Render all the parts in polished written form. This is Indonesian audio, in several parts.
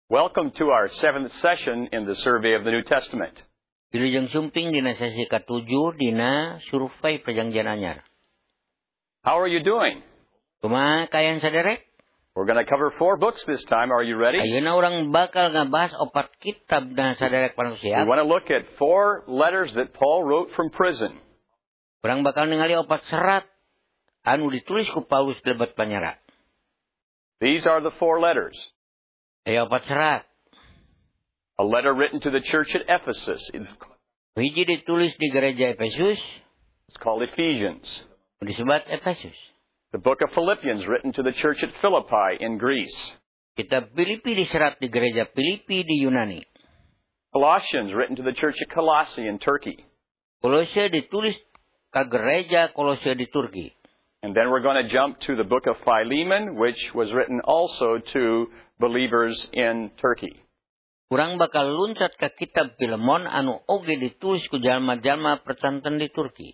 Welcome to our 7th session in the survey of the New Testament. Wilujeng sumping dina sesi ke-7 dina survei perjanjian anyar. How are you doing? Kumaha kayaan saderek? We're going to cover 4 books this time. Are you ready? Ayeuna urang bakal ngabahas 4 kitab na saderek panos We siap. want to look at 4 letters that Paul wrote from prison. Urang bakal ningali 4 serat anu ditulis ku Paulus di lebat penjara. These are the 4 letters. Aya 4 serat. A letter written to the church at Ephesus. Hiji ditulis di gereja Efesus, It's called Ephesians. disebut Efesus. The book of Philippians written to the church at Philippi in Greece. Kitab Filipi diserat di gereja Filipi di Yunani. Colossians written to the church at Colossae in Turkey. Kolose ditulis ke gereja Kolose di Turki. And then we're going to jump to the book of Philemon, which was written also to believers in Turkey. Urang bakal luncat ke kitab Filemon anu oge ditulis ku jalma-jalma percanten di Turki.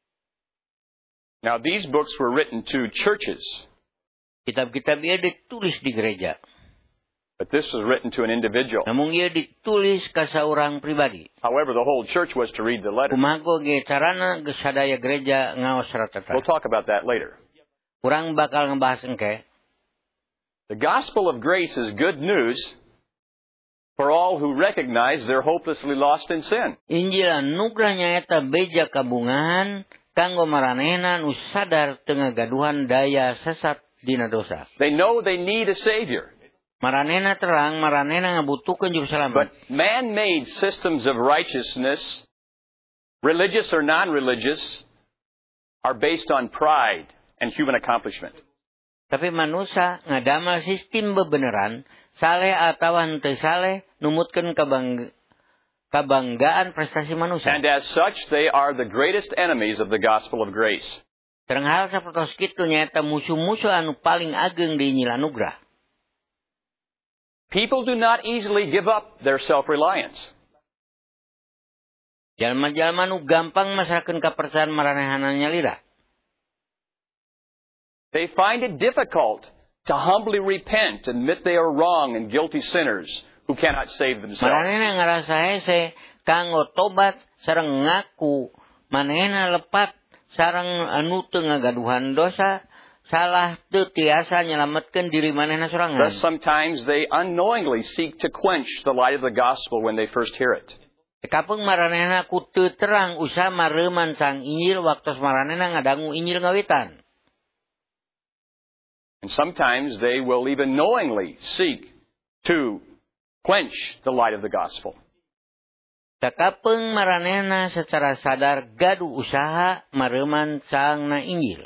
Now, these books were written to churches, Kitab-kitab ieu ditulis di gereja. but this was written to an individual. Namun ieu ditulis ka saurang pribadi. However, the whole church was to read the letter. Kumaha ge carana sadaya gereja ngaos serat eta. We'll talk about that later. Urang bakal ngebahas engke. The gospel of grace is good news for all who recognize they're hopelessly lost in sin. Injil anugerah nyaeta beja kabungahan kanggo maranehna nu sadar teu ngagaduhan daya sesat dina dosa. They know they need a Savior. Maranehna terang, maranehna ngabutuhkeun juru But selamat. man-made systems of righteousness, religious or non-religious, are based on pride and human accomplishment. Tapi manusia ngadamel sistem bebeneran, saleh atawa henteu saleh, numutkeun kabanggaan prestasi manusia. And as such, they are the greatest enemies of the gospel of grace. Terang hal sapertos kitu nyaeta musuh-musuh anu paling ageng di Injil anugerah. People do not easily give up their self-reliance. Jalma-jalma nu gampang masrakeun kapercayaan maranehanna nyalira. They find it difficult to humbly repent, admit they are wrong and guilty sinners who cannot save themselves. Maranehna ngarasa hese kanggo tobat sareng ngaku manehna lepat sareng anu teu ngagaduhan dosa, salah teu tiasa nyelametkeun diri manehna sorangan. Thus, sometimes they unknowingly seek to quench the light of the gospel when they first hear it. Kapeng maranehna ku teu terang usaha mareuman sang Injil waktos maranehna ngadangu Injil ngawitan. And sometimes they will even knowingly seek to quench the light of the gospel. Kakapeng maranehna secara sadar gaduh usaha mareuman sang na Injil.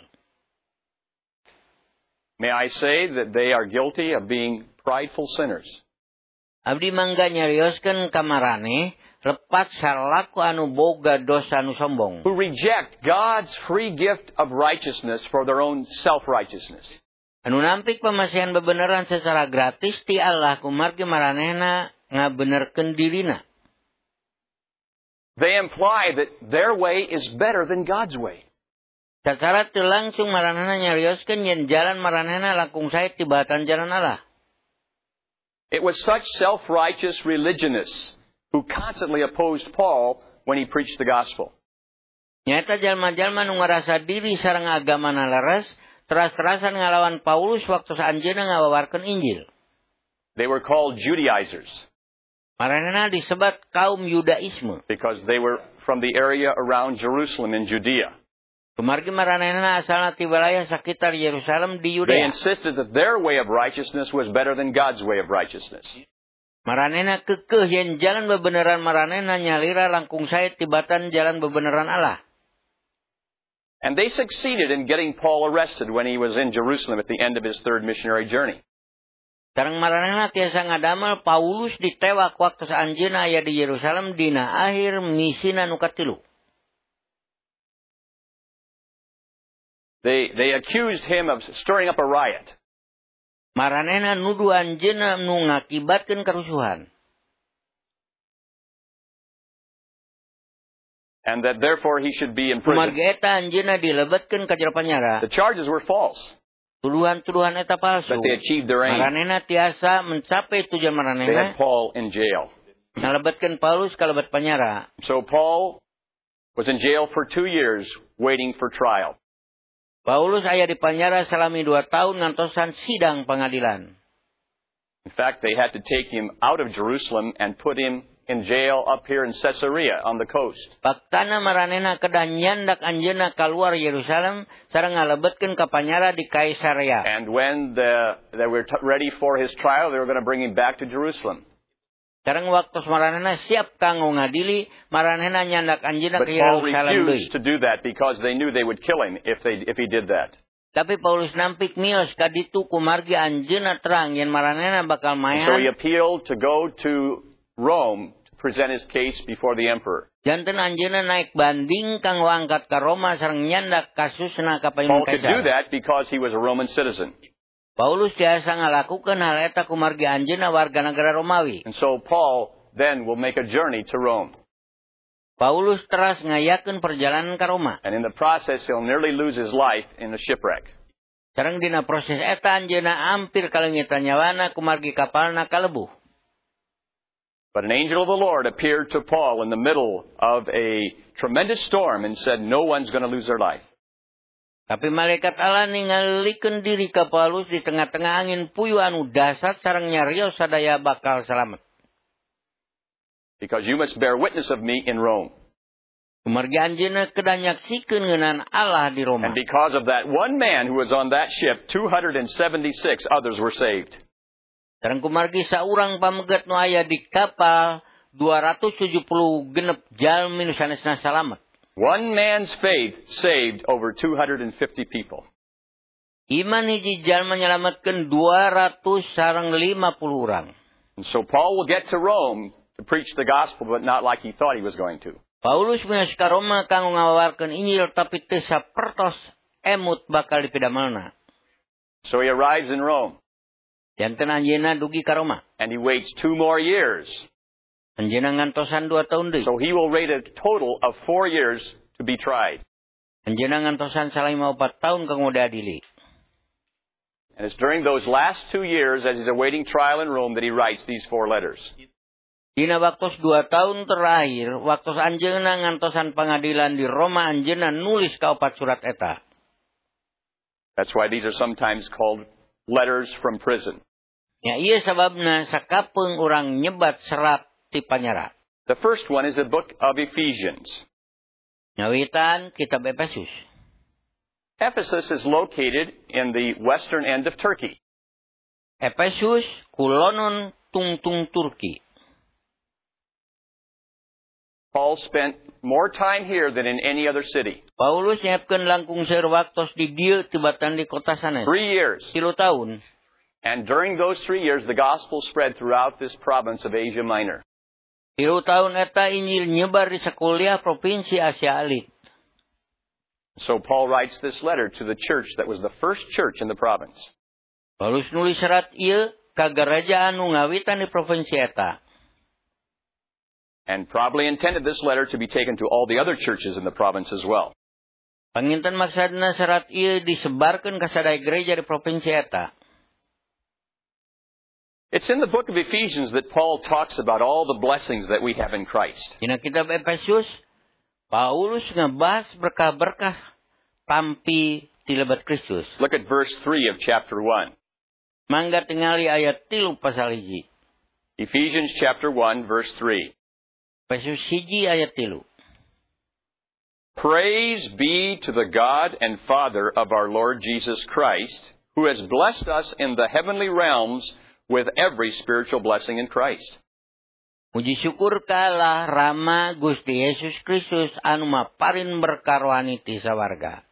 May I say that they are guilty of being prideful sinners. Abdi mangga nyarioskeun ka maraneh lepat salaku anu boga dosa anu sombong. Who reject God's free gift of righteousness for their own self-righteousness. Anu nampik pamasihan bebeneran secara gratis ti Allah kumargi maranehna ngabenerkeun dirina. They imply that their way is better than God's way. Sacara teu langsung maranehna nyarioskeun yen jalan maranehna langkung sae tibatan jalan Allah. It was such self-righteous religionists who constantly opposed Paul when he preached the gospel. Nyata jalma-jalma nu ngarasa diri sareng agamana leres teras-terasan ngalawan Paulus waktu saanjeunna ngabawarkeun Injil. They were called Judaizers Maranehna disebut kaum Yudaisme. because they were from the area around Jerusalem in Judea. Kumargi maranehna asalna ti wilayah sakitar Yerusalem di They Yudea. insisted that their way of righteousness was better than God's way of righteousness. Maranehna keukeuh yen jalan bebeneran maranehna nyalira langkung sae tibatan jalan bebeneran Allah. And they succeeded in getting Paul arrested when he was in Jerusalem at the end of his 3rd missionary journey. Sareng maranehna tiasa ngadamel Paulus ditewak waktu saanjeunna aya di Yerusalem dina akhir misina nu katilu. They accused him of stirring up a riot. Maranehna nuduh anjeunna nu ngakibatkeun karusuhan. And that therefore he should be in prison. Kumargi eta anjeunna dilebetkeun ka jero penjara. The charges were false. Tuduhan-tuduhan eta palsu. But they achieved their aim. Maranehna tiasa mencapai tujuan They maranehna. had Paul in jail. Nalebetkeun Paulus ka lebat panyara. So Paul was in jail for 2 years waiting for trial. Paulus aya di panyara salami 2 tahun ngantosan sidang pengadilan. In fact, they had to take him out of Jerusalem and put him in jail up here in Caesarea on the coast. Paktana maranehna kedah nyandak anjeunna kaluar Yerusalem sareng ngalebetkeun ka panyara di Kaisarea. And when they were ready for his trial, they were going to bring him back to Jerusalem. Sareng waktu maranehna siap kanggo ngadili, maranehna nyandak anjeunna But ka Paul Yerusalem deui. refused to do that because they knew they would kill him if he did that. Tapi Paulus nampik mios ka ditu kumargi anjeunna terang yen maranehna bakal And so he maehan. appealed to go to Rome to present his case before the emperor. Janten anjeunna naik banding kanggo angkat ka Roma sareng nyandak kasusna ka Paul paimon could do kaisar. that because he was a Roman citizen. Paulus tiasa ngalakukeun hal eta kumargi anjeunna warga negara Romawi. And so Paul then will make a journey to Rome. Paulus teras ngayakeun perjalanan ka Roma. And in the process, he'll nearly lose his life in the shipwreck. Sareng dina proses eta anjeunna ampir kalengitan nyawana kumargi kapalna kalebuh. But an angel of the Lord appeared to Paul in the middle of a tremendous storm and said, no one's going to lose their life. Tapi malaikat Allah ningalikeun diri ka Paulus di tengah-tengah angin puyuh anu dasar sareng nyarios sadaya bakal salamet. Because you must bear witness of me in Rome. Kumargi anjeunna kedah nyaksikeun ngeunaan Allah di Roma. And because of that one man who was on that ship, 276 others were saved. Sareng kumargi saurang pamegat nu aya di kapal 270 genep jalmi nu sanesna salamet. One man's faith saved over 250 people. Iman hiji jalma nyalametkeun 200 sareng 50 urang. And so Paul will get to Rome to preach the gospel, but not like he thought he was going to. Paulus mios ka Roma kanggo ngawawarkeun Injil tapi teu sapertos emut bakal dipidamelna. So he arrives in Rome. Janten anjeunna dugi ka Roma. And he waits 2 more years. Anjeunna ngantosan 2 tahun deui. So he will wait a total of 4 years to be tried. Anjeunna ngantosan 4 tahun kanggo diadili. And it's during those last 2 years, as he's awaiting trial in Rome, that he writes these 4 letters. Dina waktos 2 tahun terakhir, waktos anjeunna ngantosan pengadilan di Roma, anjeunna nulis ka 4 surat eta. That's why these are sometimes called letters from prison. Ya ieu sababna sakapeung urang nyebat serat ti panyara. The first one is the book of Ephesians. Nyawitan kitab Efesus. Ephesus is located in the western end of Turkey. Efesus kulonon tungtung Turki. Paul spent more time here than in any other city. Paulus nyiapkeun langkung seueur waktos di dieu tibatan di kota sanes. 3 years. 3 tahun. And during those 3 years, the gospel spread throughout this province of Asia Minor. 3 tahun eta Injil nyebar di sakuliah provinsi Asia Alit. So Paul writes this letter to the church that was the first church in the province. Paulus nulis serat ieu ka gereja anu ngawitan di provinsi eta. And probably intended this letter to be taken to all the other churches in the province as well. Panginten maksadna serat ieu disebarkeun ka sadaya gereja di provinsi eta. It's in the book of Ephesians that Paul talks about all the blessings that we have in Christ. Dina kitab Efesus, Paulus ngebahas berkah-berkah tampi ti lebat Kristus. Look at verse 3 of chapter 1. Mangga tingali ayat 3 pasal 1. Ephesians chapter 1, verse 3. Efesus 1 ayat 3. Praise be to the God and Father of our Lord Jesus Christ, who has blessed us in the heavenly realms with every spiritual blessing in Christ. Puji syukur ka Allah Rama Gusti Yesus Kristus anu maparin berkah rohani ti sawarga.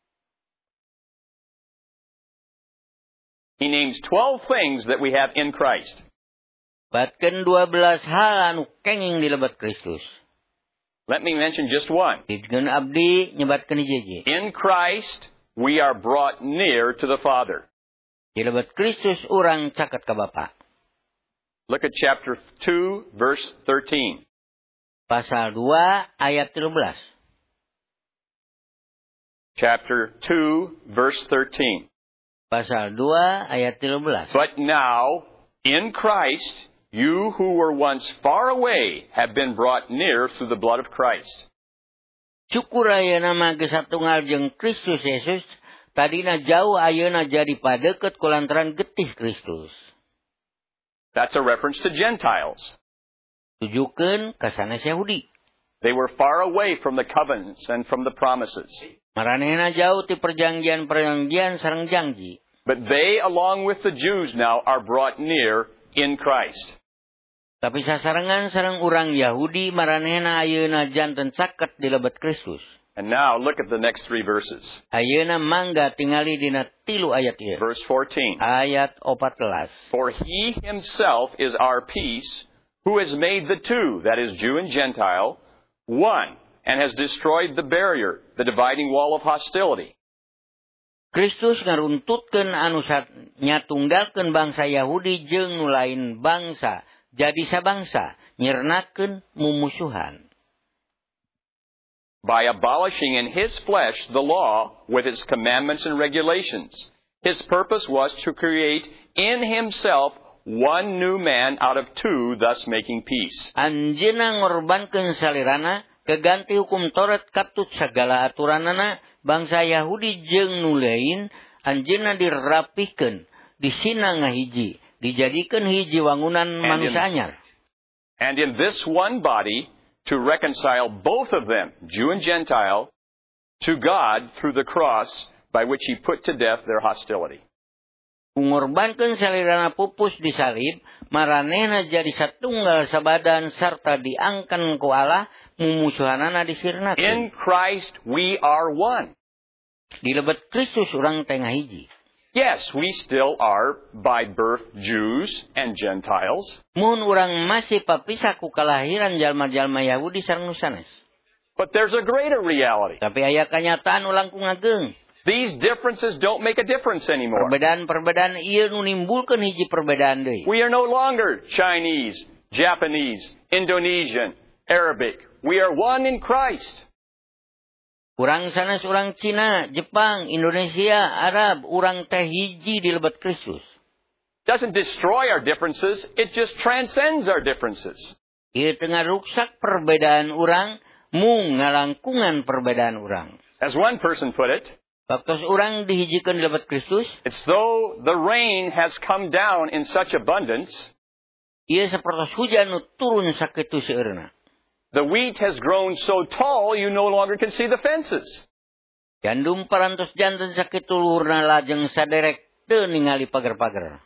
He names 12 things that we have in Christ. Batkeun 12 hal anu kenging di lebat Kristus. Let me mention just one. Ditkeun abdi nyebatkeun hiji. In Christ, we are brought near to the Father. Di lebat Kristus urang caket ka Bapa. Look at chapter 2, verse 13. Pasal 2 ayat 13. Chapter 2, verse 13. pasal 2 ayat 13. But now, in Christ, you who were once far away have been brought near through the blood of Christ. Syukur ayeuna mage satunggal jeung Kristus Yesus, tadina jauh ayeuna jadi padeukeut kulantaran getih Kristus. That's a reference to Gentiles. Tujukeun ka sanes Yahudi. They were far away from the covenants and from the promises. Maranehna jauh ti perjanjian-perjanjian sareng janji. But they, along with the Jews now, are brought near in Christ. Tapi sasarengan sareng urang Yahudi maranehna ayeuna janten caket di lebet Kristus. And now look at the next 3 verses. Ayeuna mangga tingali dina 3 ayat ieu. Verse 14. Ayat 14. For he himself is our peace, who has made the two, that is Jew and Gentile, one, and has destroyed the barrier, the dividing wall of hostility. Kristus ngaruntutkeun anu nyatunggalkeun bangsa Yahudi jeung nu lain bangsa jadi sabangsa, nyernakeun mumusuhan. By abolishing in his flesh the law with its commandments and regulations. His purpose was to create in himself one new man out of two, thus making peace. Anjeunna ngorbankeun salirana, keganti hukum Taurat katut sagala aturanana, bangsa Yahudi jeung nu lain, anjeunna dirapihkeun, disina ngahiji, dijadikeun hiji wangunan manusia anyar. And in this one body, to reconcile both of them, Jew and Gentile, to God through the cross, by which he put to death their hostility. Ngorbankeun salirana pupus di salib, maranehna jadi satunggal sabadan sarta diangkan ku Allah, mumusuhanana disirnakeun. In Christ we are one. Di lebet Kristus urang teh ngahiji. Yes, we still are by birth Jews and Gentiles. Mun urang masih papisah ku kalahiran jalma-jalma Yahudi sareng nu sanes. But there's a greater reality. Tapi aya kanyataan nu langkung ageung. These differences don't make a difference anymore. Perbedaan-perbedaan ieu nu nimbulkeun hiji perbedaan deui. We are no longer Chinese, Japanese, Indonesian, Arabic. We are one in Christ. Urang sanes urang Cina, Jepang, Indonesia, Arab, urang teh hiji di lebet Kristus. Doesn't destroy our differences, it just transcends our differences. Ieu teu ngaruksak perbedaan urang, mung ngalangkungan perbedaan urang. As one person put it, Waktu urang dihijikeun di lebet Kristus, it's though the rain has come down in such abundance, ieu sapertos hujan nu turun sakitu seueurna. The wheat has grown so tall you no longer can see the fences. Gandum parantos janten sakitu luhurna lajeng saderek teu ningali pager-pager.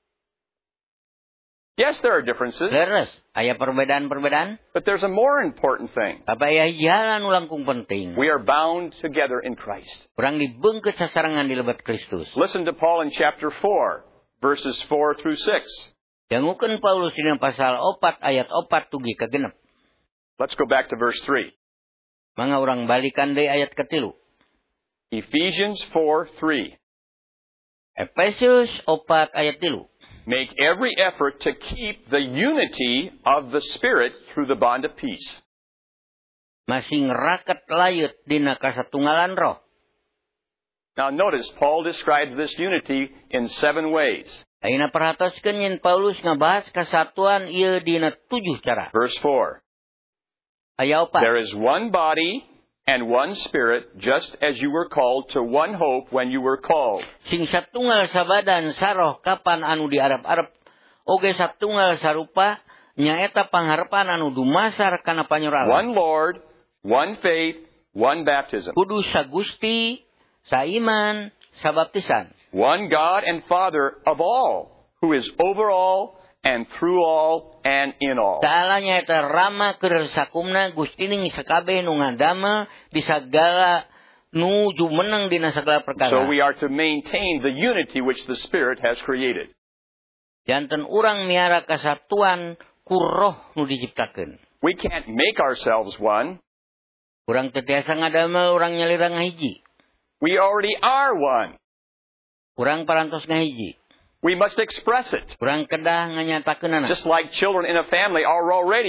Yes, there are differences. Leres, aya perbedaan-perbedaan. But there's a more important thing. Tapi aya jalan nu langkung penting. We are bound together in Christ. Urang dibeungkeut sasarengan di lebet Kristus. Listen to Paul in chapter 4, verses 4 through 6. Dangukeun Paulus dina pasal 4 ayat 4 tugi ka 6. Let's go back to verse 3. Mangga urang balikan deui ayat ke-3. Ephesians 4:3. Efesius 4 ayat 3. Make every effort to keep the unity of the Spirit through the bond of peace. Masing raket layut dina kasatunggalan roh. Now notice, Paul describes this unity in 7 ways. Ayeuna perhatoskeun yen Paulus ngabahas kasatuan ieu dina 7 cara. Verse 4. Aya 4. There is one body and one Spirit, just as you were called to one hope when you were called. Sing satunggal sabadan saroh kapan anu diarep-arep, oge satunggal sarupa nyaeta pangharepan anu dumasar kana panyoralan. One Lord, one faith, one baptism. Kudu sagusti, saiman, sabaptisan. One God and Father of all, who is over all and through all and in all. Ta'ala nyaeta rama keur sakumna gustining sakabeh nu ngadamel di sagala nu jumeneng dina sagala perkara. So we are to maintain the unity which the Spirit has created. Janten urang miara kasatuan ku roh nu diciptakeun. We can't make ourselves one. Urang teu tiasa ngadamel urang nyalira ngahiji. We already are one. Urang parantos ngahiji. We must express it. Urang kedah nganyatakeunana. Just like children in a family are already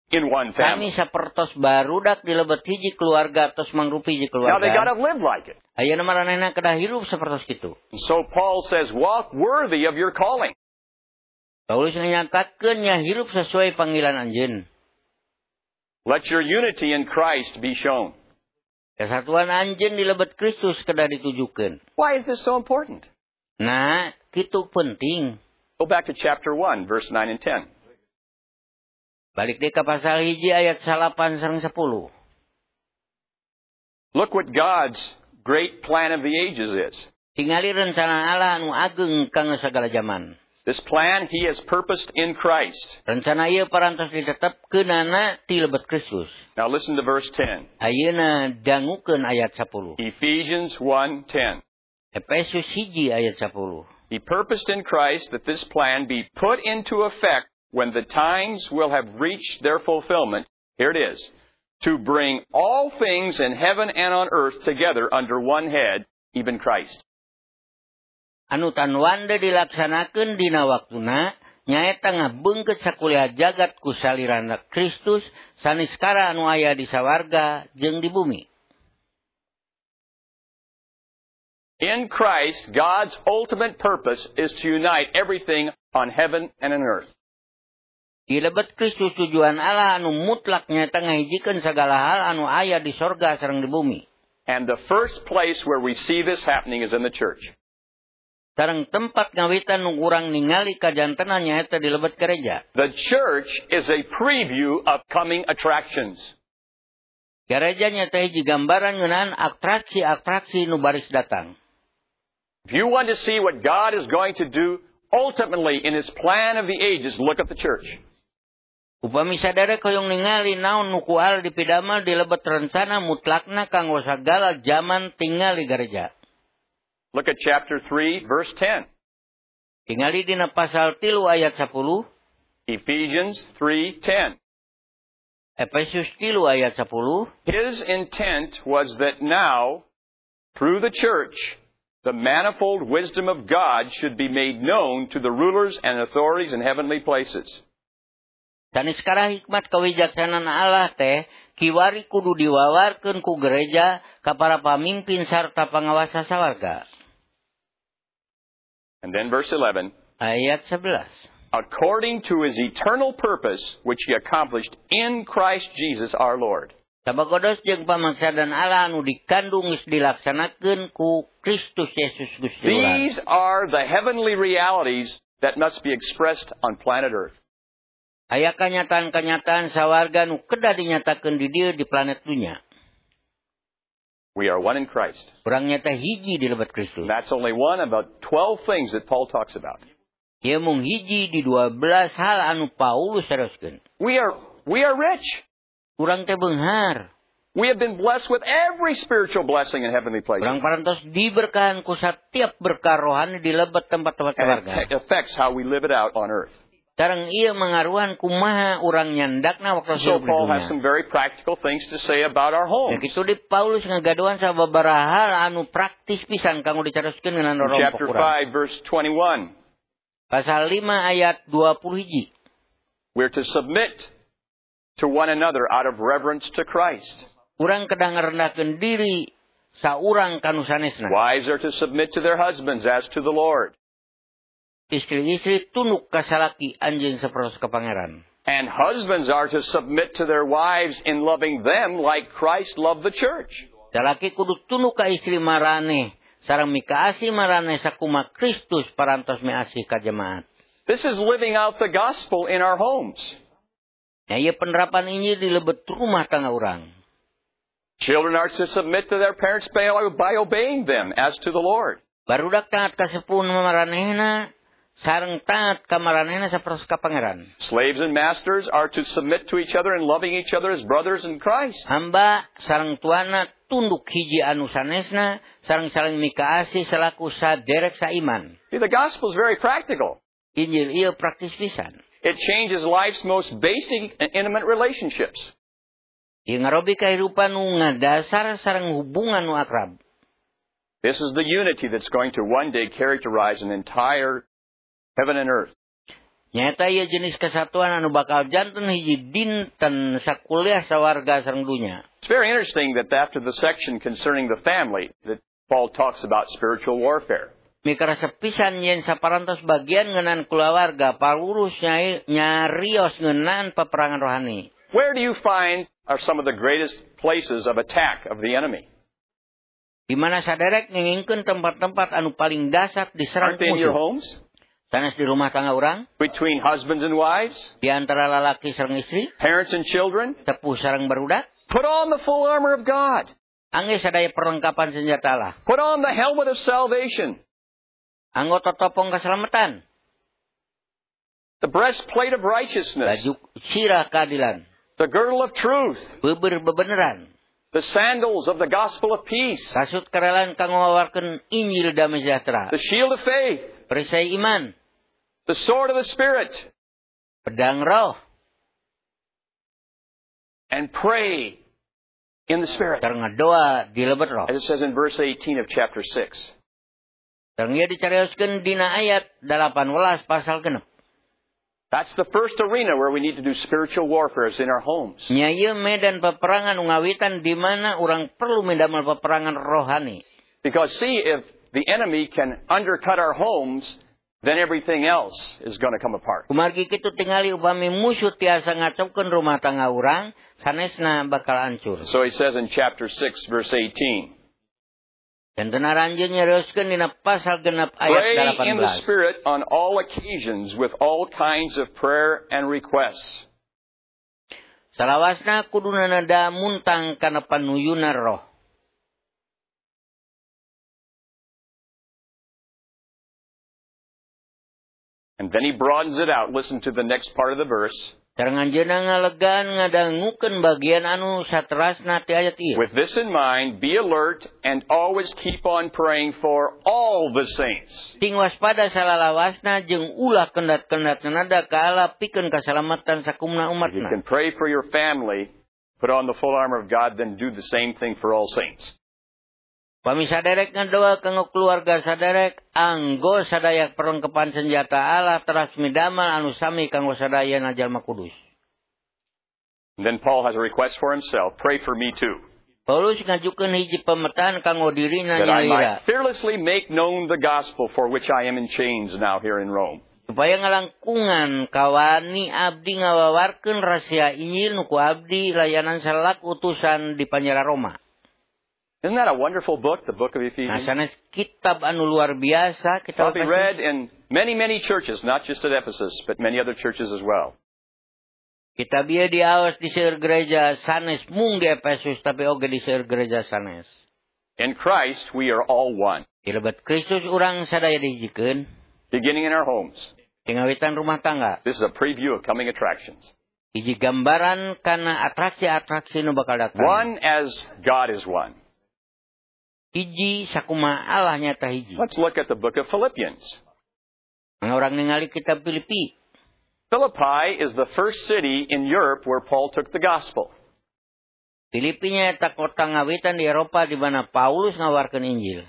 in one family. Kami sapertos barudak di lebet hiji keluarga tos mangrupi hiji Now they got keluarga. to live like it. Ayeuna maranehna kedah hirup sapertos kitu. So Paul says, walk worthy of your calling. Paulus nganyangkatkeun nya hirup sesuai panggilan anjeun. Let your unity in Christ be shown. Kesatuan anjeun di lebet Kristus kedah ditujukeun. Why is this so important? Nah, kitu penting. Go back to chapter 1, verse 9 and 10. Balik deh ke pasal hiji ayat 8 sareng 10. Look what God's great plan of the ages is. Tingali rencana Allah anu ageng kang sagala zaman. This plan He has purposed in Christ. Rencana ieu parantos ditetepkeunana ti lebet Kristus. Now listen to verse 10. Ayeuna dangukeun ayat 10. Ephesians 1:10. Efesus hiji ayat 10. He purposed in Christ that this plan be put into effect when the times will have reached their fulfillment. Here it is. To bring all things in heaven and on earth together under one head, even Christ. Anu tanwanda dilaksanakeun dina waktuna nyaeta ngabeungkeut sakuliah jagat ku salirana Kristus saniskara anu aya di sawarga jeung di bumi. In Christ, God's ultimate purpose is to unite everything on heaven and on earth. Di lebet Kristus tujuan Allah anu mutlak nyaeta ngahijikeun sagala hal anu aya di sorga sareng di bumi. And the first place where we see this happening is in the church. Sareng tempat ngawitan nu urang ningali kajantena nyaeta di lebet gereja. The church is a preview of coming attractions. Gereja nyaeta hiji gambaran ngeunaan atraksi-atraksi nu baris datang. If you want to see what God is going to do ultimately in His plan of the ages, look at the church. Upami sadaya koyong ningali naon nu kual dipidamel di lebet rencana mutlakna kanggo sagala zaman tingali gereja. Look at chapter 3, verse 10. Tingali dina pasal 3 ayat 10. Ephesians 3:10. Efesus 3 ayat 10. His intent was that now, through the church, the manifold wisdom of God should be made known to the rulers and authorities in heavenly places. Saniskara hikmat kawijaksanaan Allah teh kiwari kudu diwawarkeun ku gereja ka para pamimpin sarta pangawasa sawarga. And then verse 11. Ayat 11. According to His eternal purpose, which He accomplished in Christ Jesus our Lord. Sabagodos jeung pamaksadan Allah anu dikandung geus dilaksanakeun ku Kristus Yesus Gusti Urang. These are the heavenly realities that must be expressed on planet Earth. Aya kanyataan-kanyataan sawarga nu kedah dinyatakeun di dieu di planet dunya. We are one in Christ. Urang nyata hiji di lebet Kristus. And that's only one of about 12 things that Paul talks about. Ieu mung hiji di 12 hal anu Paulus saroskeun. We are rich. Urang teh beunghar. We have been blessed with every spiritual blessing in heavenly places. Urang parantos diberkahan ku satiap berkah rohani di lebet tempat-tempat sawarga. And it affects how we live it out on earth. Sareng ieu mangaruhan kumaha urang nyandakna waktu So hirup di Paul dunya. has some very practical things to say about our homes. Kitu di Paulus ngagaduhan sababaraha hal anu praktis pisan kanggo dicaroskeun ngeunaan In rorompok chapter urang. 5, verse 21, Pasal 5 ayat 21. we're to submit to one another out of reverence to Christ. Urang kedah ngarendahkeun diri saurang kanu sanesna. Wives are to submit to their husbands as to the Lord. Istri-istri tunduk ka salaki anjeun sapertos ka Pangeran. And husbands are to submit to their wives in loving them like Christ loved the church. Salaki kudu tunduk ka istri marane sareng mikaasi marane sakuma Kristus parantos miasih ka jemaat. This is living out the gospel in our homes. Ya ieu penerapan Injil di lebet rumah tangga urang. Children are to submit to their parents by obeying them as to the Lord. Barudak taat ka sepuh maranehna sareng taat ka maranehna sapertos ka Pangeran. Slaves and masters are to submit to each other and loving each other as brothers in Christ. Hamba sareng tuanna tunduk hiji anu sanesna sareng saling mikaasi salaku saderek saiman. See, the gospel is very practical. Injil ieu praktis pisan. It changes life's most basic and intimate relationships. Ieu ngarobi kahirupan nu ngadasar sareng hubungan nu akrab. This is the unity that's going to one day characterize an entire heaven and earth. Nyata ieu jenis kesatuan anu bakal janten hiji dinten sakuliah sawarga sareng dunya. It's very interesting that after the section concerning the family, that Paul talks about spiritual warfare. Mikarasa pisan yen saparantos bagian ngeunaan kulawarga, Paulus nyarios ngeunaan peperangan rohani. Where do you find are some of the greatest places of attack of the enemy? Di mana saderek ngingkeun tempat-tempat anu paling dasar diserang Aren't they in your musuh. homes? Sanes di rumah tangga urang, Between husbands and wives? di antara lalaki sareng istri, Parents and children? sepuh sareng barudak. Put on the full armor of God. Angge sadaya perlengkapan senjata Allah. Put on the helmet of salvation. Anggo totopong keselamatan. The breastplate of righteousness. Baju sirah keadilan. The girdle of truth. Beubeur bebeneran. The sandals of the gospel of peace. Kasut karelan kang ngawarkeun Injil damai sejahtera. The shield of faith. Perisai iman. The sword of the Spirit. Pedang roh. And pray in the Spirit. Sareng ngadoa di lebat roh. As it says in verse 18 of chapter 6. Sareng ieu dicarioskeun dina ayat 18 pasal 6. That's the first arena where we need to do spiritual warfare is in our homes. Nya ieu medan peperangan ngawitan di mana urang perlu mendamel peperangan rohani. Because see, if the enemy can undercut our homes, then everything else is going to come apart. Kumargi kitu tingali upami musuh tiasa ngacopkeun rumah tangga urang, sanesna bakal hancur. So he says in chapter 6, verse 18. Dan tenaranjeun nyarioskeun dina pasal 6 ayat Pray in the 18. Spirit on all occasions with all kinds of prayer and requests. Salawasna kuduna nada muntang kana panuyunan roh. And then he broadens it out. Listen to the next part of the verse. Saranganjeunna ngalegaan ngadangukeun bagian anu saterasna ti ayat ieu. With this in mind, be alert and always keep on praying for all the saints. Ting waspada salalawasna jeung ulah kendat-kendatna nada ka Allah pikeun kasalamatan sakumna If you umatna. can pray for your family, put on the full armor of God, then do the same thing for all saints. Pami saderek ngadoa kanggo keluarga saderek, anggo sadaya perlengkapan senjata Allah teras midamel anu sami kanggo sadaya jalma kudus. And then Paul has a request for himself. Pray for me too. Paulus ngajukeun hiji pemetaan kanggo dirina That I nyaira. might fearlessly make known the gospel for which I am in chains now here in Rome. Supaya ngalangkungan kawani abdi ngawawarkeun rahasia Injil nuku abdi layanan salak utusan di panjara Roma. Isn't that a wonderful book, the book of Nah, Ephesians? sanes kitab anu luar biasa kita Probably read in many, many churches, not just at Ephesus, but many other churches as well. Kitab ieu diaos di seueur gereja sanes mung di Efesus tapi oge di seueur gereja sanes. In Christ, we are all one. Di lebat Kristus urang sadaya dihijikeun, Beginning in our homes. tingawitan rumah tangga. This is a preview of coming attractions. Hiji gambaran kana atraksi-atraksi nu bakal datang. One as God is one. Hiji sakumaha Allah nyata hiji. Let's look at the book of Philippians. Orang ningali kitab Filipi. Philippi is the first city in Europe where Paul took the gospel. Filipi nyata kota ngawitan di Eropa di mana Paulus ngawarkeun Injil.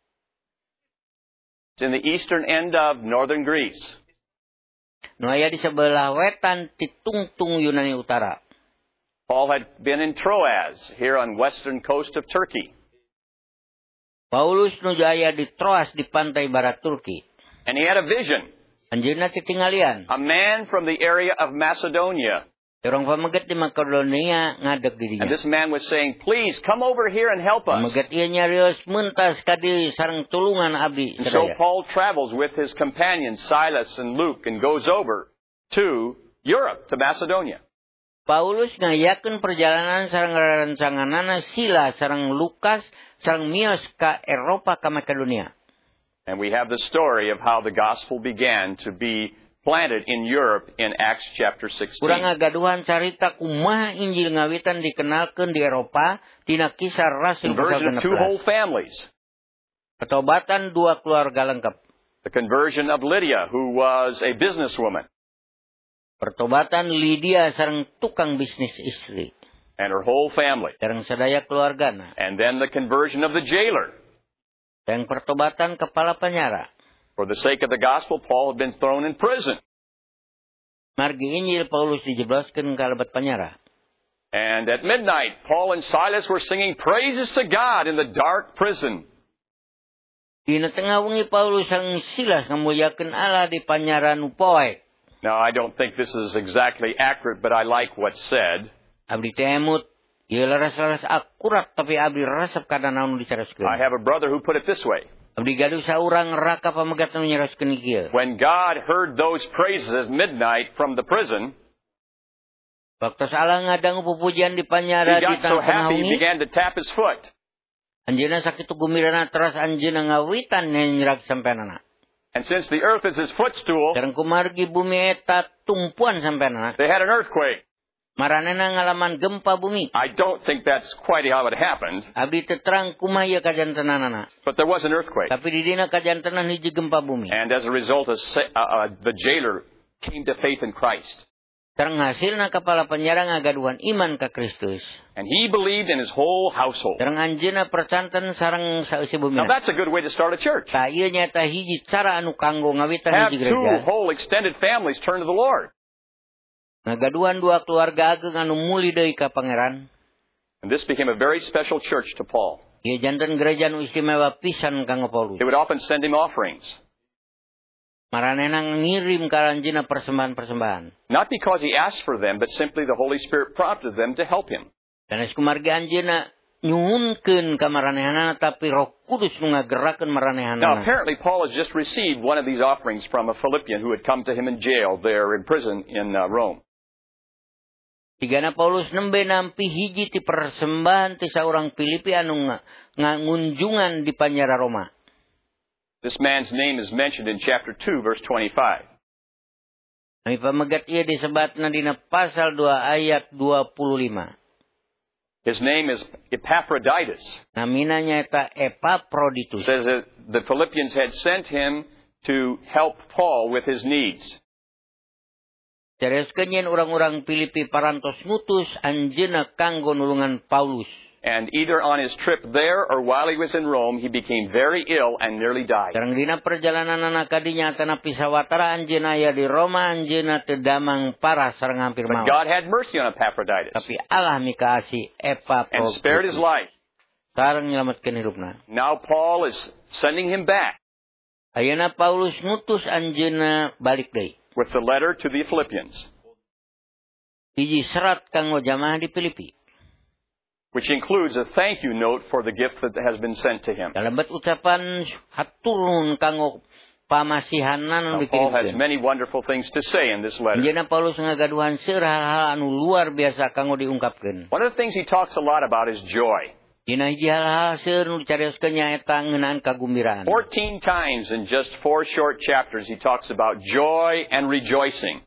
It's in the eastern end of northern Greece. Nu aya di sebelah wetan ti tungtung Yunani Utara. Paul had been in Troas, here on western coast of Turkey. Paulus nuju aya di Troas di pantai barat Turki. And he had a vision. Anjeunna titinggalian. A man from the area of Macedonia. Orang pamaget di Makedonia ngadeg di dinya. And this man was saying, please come over here and help us. Pamaget ieu nyarios mentas ka dieu sareng tulungan abdi And so sadaya. Paul travels with his companions, Silas and Luke, and goes over to Europe, to Macedonia. Paulus ngayakeun perjalanan sareng rancanganana Sila sareng Lukas sareng mios ka Eropa ka Makedonia. And we have the story of how the gospel began to be planted in Europe in Acts chapter 16. Urang ngagaduhan carita kumaha Injil ngawitan dikenalkeun di Eropa tina Kisah Rasul Conversion of two whole families. Ketobatan dua keluarga lengkap. The conversion of Lydia, who was a businesswoman, Pertobatan Lydia sareng tukang bisnis istri. and her whole family. Sareng sadaya keluargana. And then the conversion of the jailer. Sareng pertobatan kepala penjara. For the sake of the gospel, Paul had been thrown in prison. Margi Injil Paulus dijebloskeun ka lebat panyara. And at midnight, Paul and Silas were singing praises to God in the dark prison. Dina tengah wengi Paulus sareng Silas ngamulyakeun Allah di panyara nu poe. Now, I don't think this is exactly accurate, but I like what's said. Abdi teh emut, ieu laras-laras akurat tapi abdi resep kana naon dicaroskeun. I have a brother who put it this way. Abdi gaduh saurang raka pamegat nu nyaroskeun kieu. When God heard those praises at midnight from the prison, Waktu Allah ngadangu pupujian di he panyara di got so tengah happy he wengi, began to tap his foot. anjeunna sakitu gumirana teras anjeunna ngawitan nyerak sampeanana. And since the earth is his footstool, Sareng kumargi bumi eta tumpuan sampeanana. they had an earthquake. Maranena ngalaman gempa bumi. I don't think that's quite how it happened, Abdi teu terang kumaha ieu kajantenanana. but there was an earthquake. Tapi di dina kajantenan hiji gempa bumi. And as a result, the jailer came to faith in Christ. Sareng hasilna kepala penjara ngagaduhan iman ka Kristus. And he believed in his whole household. Sareng anjeunna percanten sareng saeusi bumi. Now that's a good way to start a church. Tah ieu nyaeta hiji cara anu kanggo ngawitan Have hiji two gereja. whole extended families turn to the Lord. Ngagaduhan dua keluarga ageng anu muli deui ka Pangeran. And this became a very special church to Paul. Ieu janten gereja nu istimewa pisan kanggo Paulus. They would often send him offerings. Maranena ngirim ka anjeunna persembahan-persembahan. Not because he asked for them, but simply the Holy Spirit prompted them to help him. Dan kumargi anjeunna nyuhunkeun ka maranehana tapi Roh Kudus nu ngagerakeun Now, maranehana. apparently, Paul has just received one of these offerings from a Philippian who had come to him in jail there in prison in Rome. Tigana Paulus nembe nampi hiji ti persembahan ti saurang Filipi anu ngunjungan di penjara Roma. This man's name is mentioned in chapter 2, verse 25. Kami pamegat ieu disebatna dina pasal 2 ayat 25. His name is Epaphroditus. Namina nyaeta It Epaphroditus. says that the Philippians had sent him to help Paul with his needs. Carioskeun yen urang-urang Filipi parantos ngutus anjeunna kanggo nulungan Paulus. And either on his trip there or while he was in Rome, he became very ill and nearly died. Sareng dina perjalananna kadinya tanapi sawatara anjeunna aya di Roma anjeunna teu damang parah sareng hampir But maot. God had mercy on Epaphroditus Tapi Allah mikaasi and spared his Epaphroditus. life. Sareng nyelametkeun hidupna. Now Paul is sending him back Ayeuna Paulus ngutus anjeunna balik deui. with the letter to the Philippians, Hiji serat kanggo jamaah di Filipi. which includes a thank you note for the gift that has been sent to him. Kalebet ucapan haturun kanggo pamasihanan Now, nu Paul has dikirimkeun. many wonderful things to say in this letter. Anjeunna Paulus ngagaduhan seueur hal-hal anu luar biasa kanggo diungkapkeun. One of the things he talks a lot about is joy. Dina hiji hal-hal seueur nu dicarioskeun nyaeta ngeunaan kagumbiraan. 14 times in just 4 short chapters he talks about joy and rejoicing.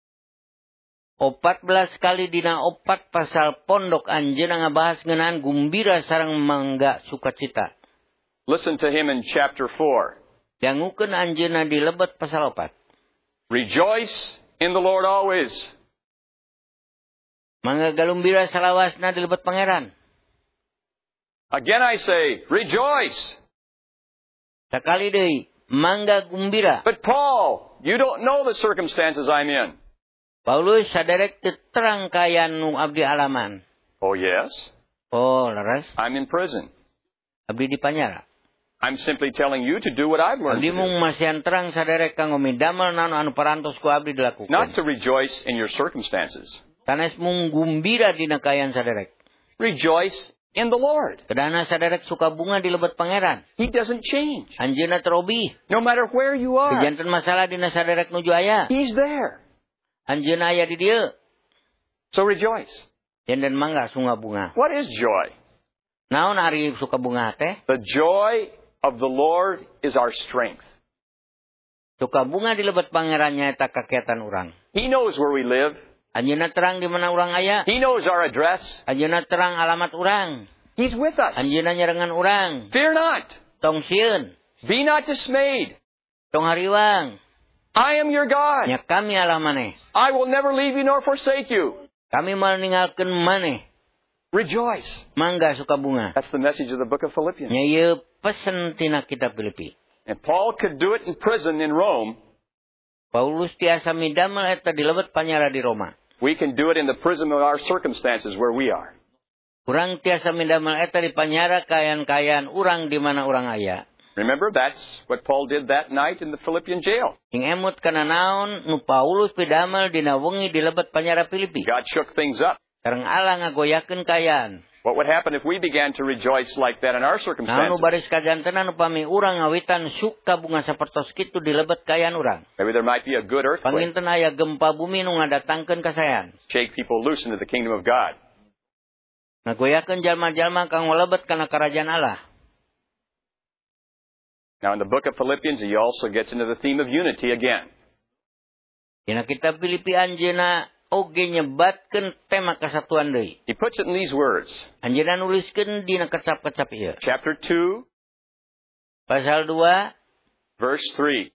14 kali dina 4 pasal pondok anjeunna ngabahas ngeunaan gumbira sareng mangga sukacita. Listen to him in chapter 4. Dangukeun anjeunna di lebet pasal 4. Rejoice in the Lord always. Mangga galumbira salawasna di lebet Pangeran. Again I say, rejoice. Sakali deui, mangga gumbira. But Paul, you don't know the circumstances I'm in. Paulus saderek teu terang kaya nu abdi alaman. Oh yes, Oh, leres, I'm in prison. abdi di panyara. I'm simply telling you to do what I've learned Abdi to do. mung masihan terang saderek kanggo midamel naon anu parantos ku abdi dilakukeun. Not to rejoice in your circumstances. Tanes mung gumbira dina kayan saderek. Rejoice in the Lord. Kedana saderek suka bunga di lebet Pangeran. He doesn't change. Anjeunna terobi. No matter where you are, Janten masalah dina saderek nuju aya. He's there. Anjeunna aya di dieu. So rejoice. Janten mangga sunga bunga. What is joy? Naon ari suka bunga teh? The joy of the Lord is our strength. Suka bunga di lebet Pangeran nyaeta kakiatan urang. He knows where we live. Anjeunna terang di mana urang aya. He knows our address. Anjeunna terang alamat urang. He's with us. Anjeunna nyerengan urang. Fear not. Tong sieun. Be not dismayed. Tong hariwang. I am your God. Nya kami Allah maneh. I will never leave you nor forsake you. Kami meninggalkeun maneh. Rejoice. Mangga suka bunga. That's the message of the book of Philippians. Nya ieu pesen tina kitab Filipi. And Paul could do it in prison in Rome. Paulus tiasa midamel eta dilebet panyara di Roma. We can do it in the prism of our circumstances where we are. Urang tiasa midamel eta di panyara kayan-kayan urang di mana urang aya. Remember, that's what Paul did that night in the Philippian jail. Ing emut kana naon nu Paulus pidamel dina wengi dilebet panyara Filipi. God shook things up. Sareng Allah ngagoyakeun kayan. What would happen if we began to rejoice like that in our Nah, circumstances? nu baris kajantenan upami urang ngawitan suka bunga sapertos kitu dilebet kayan urang. Maybe there might be a good earthquake. Panginten aya gempa bumi nu ngadatangkeun kasayan. Shake people loose into the kingdom of God. Ngagoyakeun jalma-jalma kang melebet kana kerajaan Allah. Now, in the book of Philippians, he also gets into the theme of unity again. Dina kitab Filipi anjeunna oge nyebatkeun tema kasatuan deui. He puts it in these words. Anjeunna nuliskeun dina kecap-kecap ieu. Chapter 2, Pasal 2 verse 3.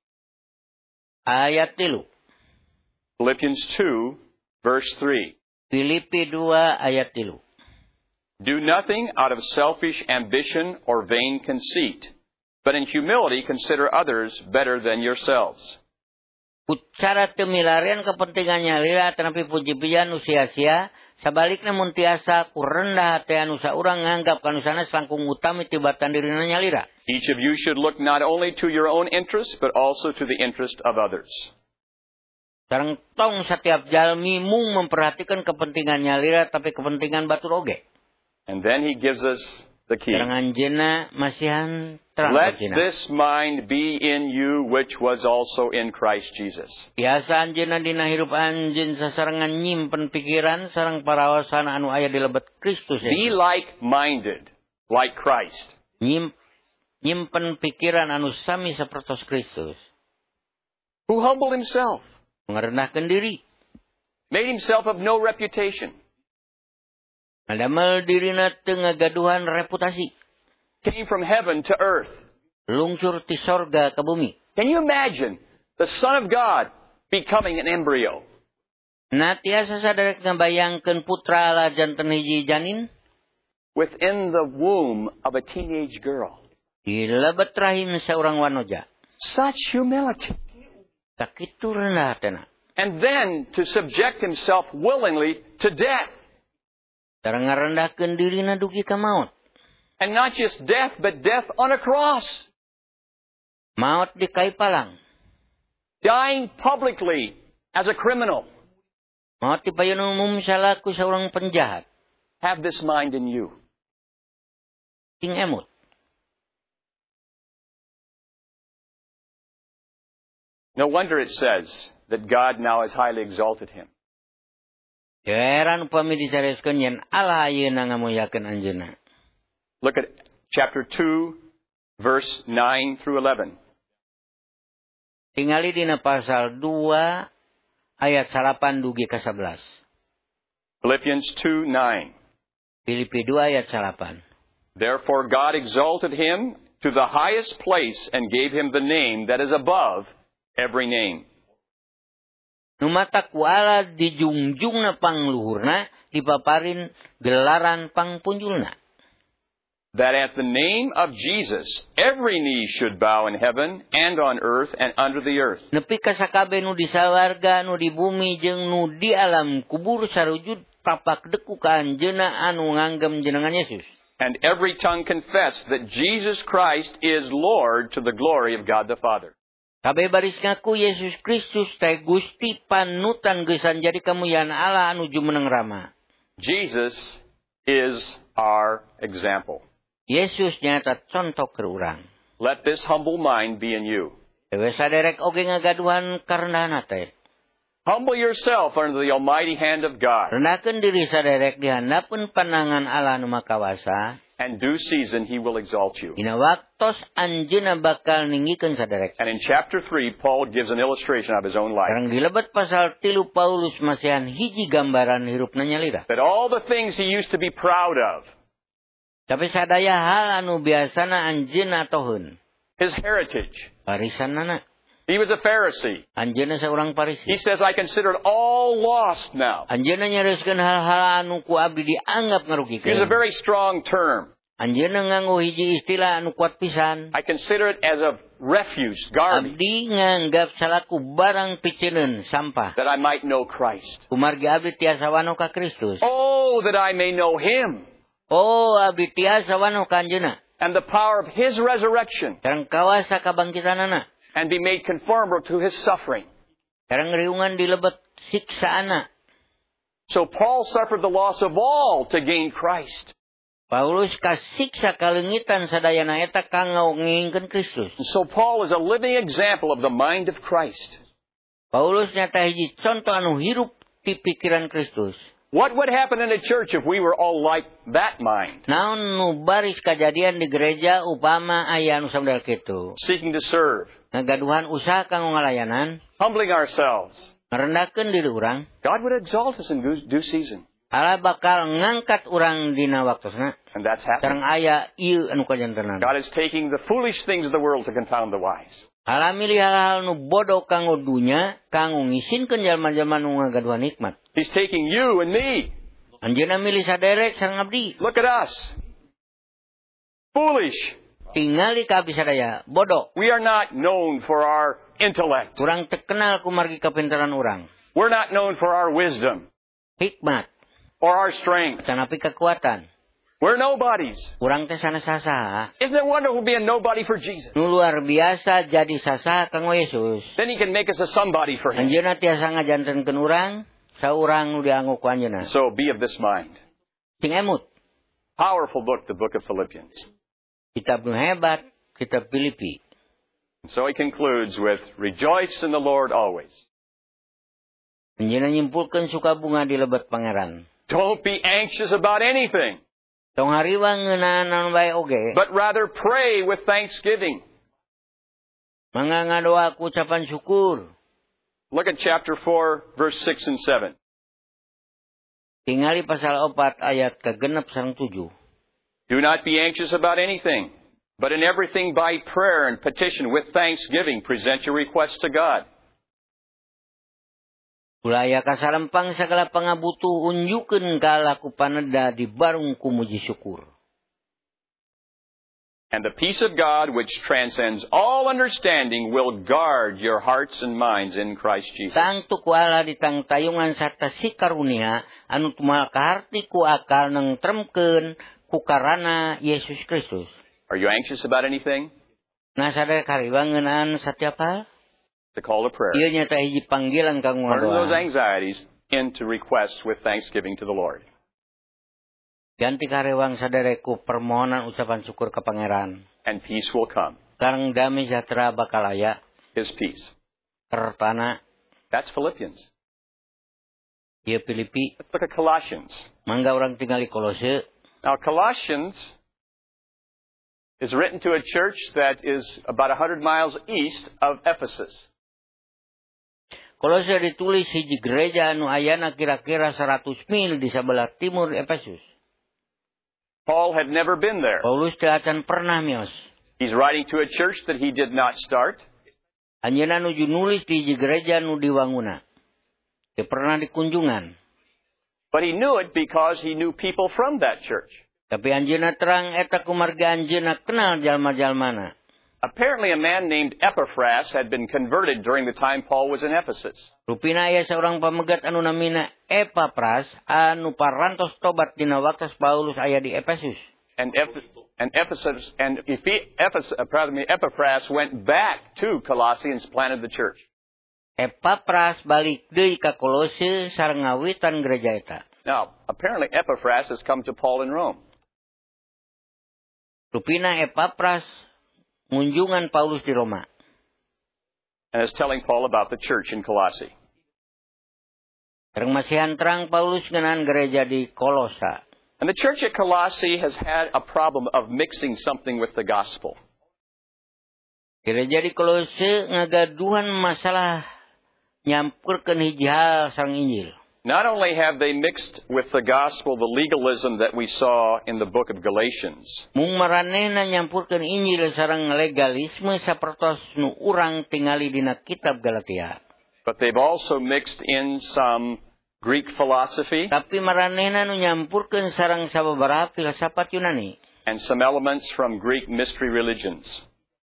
ayat 3. Philippians 2, verse 3. Filipi 2 ayat 3. Do nothing out of selfish ambition or vain conceit, but in humility consider others better than yourselves. Cara teu milarian kepentingan nyalira tanapi puji-pujian nu sia-sia, sabalikna mun tiasa ku rendah hati anu saurang nganggap kanu sanes langkung utami tibatan dirina nyalira. Each of you should look not only to your own interest, but also to the interest of others. Sareng tong setiap jalmi mung memperhatikan kepentingan nyalira tapi kepentingan batur oge. And then he gives us the key. Sareng anjeunna masihan terang Let kecina. this mind be in you, which was also in Christ Jesus. Biasa anjeunna dina hirup anjeun sasarengan nyimpen pikiran sareng paraosan anu aya di lebet Kristus. Be like-minded, like Christ. Nyimpen pikiran anu sami sapertos Kristus. Who humbled himself, Mengerendahkan diri. made himself of no reputation, Ngadamel dirina teu ngagaduhan reputasi. came from heaven to earth. Lungsur ti sorga ke bumi. Can you imagine the Son of God becoming an embryo? Nah tiasa saderek ngabayangkeun putra Allah janten hiji janin Within the womb of a teenage girl. di lebet rahim seorang wanoja. Such humility. Sakitu rendah hatena. And then to subject himself willingly to death. Sareng ngarendahkeun dirina dugi ka maut. And not just death, but death on a cross. Maut di kayu palang. Dying publicly as a criminal. Maut di payun umum salaku seorang penjahat. Have this mind in you. Ting emut. No wonder it says that God now has highly exalted him. Heran upami disareskeun yen Allah ayeuna ngamuliakeun anjeunna. Look at chapter 2, verse 9 through 11. Tingali dina pasal 2 ayat 8 dugi ka 11. Philippians 2:9. Filipi 2 ayat 8. Therefore God exalted him to the highest place and gave him the name that is above every name. Numatak wala dijungjungna pangluhurna dipaparin gelaran pangpunjulna. That at the name of Jesus every knee should bow in heaven and on earth and under the earth. Nepi ka sakabe nu di sawarga nu di bumi jeung nu di alam kubur sarujud tapak deku ka anjeunna anu nganggem jenengan Yesus. And every tongue confess that Jesus Christ is Lord to the glory of God the Father. Kabeh baris ngaku Yesus Kristus teh Gusti panutan geusan jadi kamuliaan Allah anu jumeneng rama. Jesus is our example. Yesus nyata contoh ke urang. Let this humble mind be in you. Dewe saderek oge ngagaduhan karendahan teh. Humble yourself under the almighty hand of God. Rendahkeun diri saderek di handapeun panangan Allah anu makawasa. And due season he will exalt you. Dina waktos anjeunna bakal ninggikeun saderek. And in chapter 3, Paul gives an illustration of his own life. Sareng dilebet pasal 3 Paulus masihan hiji gambaran hirupna nyalira. That all the things he used to be proud of, Tapi sadaya hal anu biasana anjeunna toheun. his heritage. Warisanna. He was a Pharisee. Anjeunna seorang Parisi. He says, I consider it all lost now. Anjeunna nyareuskeun hal-hal anu ku abdi dianggap Here's a ngarugikeun. very strong term. Anjeunna nganggo hiji istilah anu kuat pisan. I consider it as of refuse, garbage, Abdi nganggap salaku barang piceun sampah. that I might know Christ. Kumargi abdi tiasa wano ka Kristus. Oh, that I may know Him Oh, abdi tiasa wano ka Anjeunna. and the power of His resurrection, Sareng kawasa kabangkitanana. and be made conformable to His suffering. Sareng riungan dilebet siksaana. So Paul suffered the loss of all to gain Christ. Paulus kasiksa kalengitan sadayana eta kanggo ngingkeun Kristus. And so Paul is a living example of the mind of Christ. Paulus nyata hiji contoh anu hirup ti pikiran Kristus. What would happen in a church if we were all like that mind? Naon nu baris kajadian di gereja upama aya anu samdal kitu. Seeking to serve, Ngagaduhan usaha kanggo ngalayanan, humbling ourselves. ngarendahkeun diri urang. God would exalt us in due season. Allah bakal ngangkat urang dina waktosna. And that's happening. Sareng aya ieu anu kajantenan. God is taking the foolish things of the world to confound the wise. Allah milih hal-hal nu bodoh kanggo dunya, kanggo ngisinkeun jalma-jalma nu ngagaduhan nikmat. He's taking you and me. Anjeunna milih saderek sareng abdi. Look at us. Foolish. Tingali ka abdi sadaya, bodoh. We are not known for our intellect. Urang terkenal ku margi kapinteran urang. We're not known for our wisdom Hikmat, or our strength. canapi kekuatan. We're nobodies. Urang teh sana sasaha. Isn't it wonderful to be a nobody for Jesus? Nu luar biasa jadi sasaha kanggo Yesus. Then He can make us a somebody for Him. Anjeunna tiasa ngajantenkeun urang, saurang nu dianggo ku anjeunna. So be of this mind. Sing emut. Powerful book, the book of Philippians. Kitab nu hebat, kitab Filipi. And so he concludes with, rejoice in the Lord always. Anjeunna nyimpulkeun suka bunga di lebet pangeran. Don't be anxious about anything, Tong hariwa ngeunaan naon bae oge. but rather pray with thanksgiving. Mangga ngadoa ku ucapan syukur. Look at chapter 4, verse 6 and 7. Tingali pasal 4 ayat kagenep sareng 7. Do not be anxious about anything, but in everything by prayer and petition with thanksgiving present your requests to God. Ulaya kasarempang segala pangabutuh unjukeun ka laku paneda di barung ku muji syukur. And the peace of God, which transcends all understanding, will guard your hearts and minds in Christ Jesus. Tangtu ku Allah ditang tayungan sarta si karunia anu tumal kaharti ku akal nang tremkeun ku karana Yesus Kristus. Are you anxious about anything? Nah sadaya kariwa ngeunaan satiap hal. The call to prayer. Ieu nyata hiji panggilan kanggo Turn those ngadoa. anxieties into requests with thanksgiving to the Lord. Ganti karewang sadareku permohonan ucapan syukur ka pangeran. And peace will come. Sareng damai sejahtera bakal aya His peace. tertana. That's Philippians. Ieu Filipi. Let's look at Colossians. Mangga urang tinggal di Kolose. Now, Colossians is written to a church that is about 100 miles east of Ephesus. Kolose ditulis hiji gereja anu ayana kira-kira 100 mil di sebelah timur Efesus. Paul had never been there. Paulus teh acan pernah mios. He's writing to a church that he did not start. Anjeunna nuju nulis di hiji gereja nu diwangunna. Teu pernah dikunjungan. But he knew it because he knew people from that church. Tapi anjeunna terang eta kumarga anjeunna kenal jalma-jalmana. Apparently a man named Epaphras had been converted during the time Paul was in Ephesus. Rupina aya seorang pamegat anu namina Epapras anu parantos tobat dina waktu Paulus aya di Efesus. And Epaphras went back to Colossae and planted the church. Epapras balik deui ka Kolose sareng ngawitan gereja eta. Now, apparently Epaphras has come to Paul in Rome. Rupina Epapras ngunjungan Paulus di Roma. And is telling Paul about the church in Colossae. Sareng masihan terang Paulus ngeunaan gereja di Kolosa. And the church at Colossae has had a problem of mixing something with the gospel. Gereja di Kolose ngagaduhan masalah nyampurkeun hiji hal sareng Injil. Not only have they mixed with the gospel the legalism that we saw in the book of Galatians, Mung maranehna nyampurkeun Injil sareng legalisme sapertos nu urang tingali dina kitab Galatia. but they've also mixed in some Greek philosophy Tapi maranehna nu nyampurkeun sareng sababaraha filsafat Yunani and some elements from Greek mystery religions.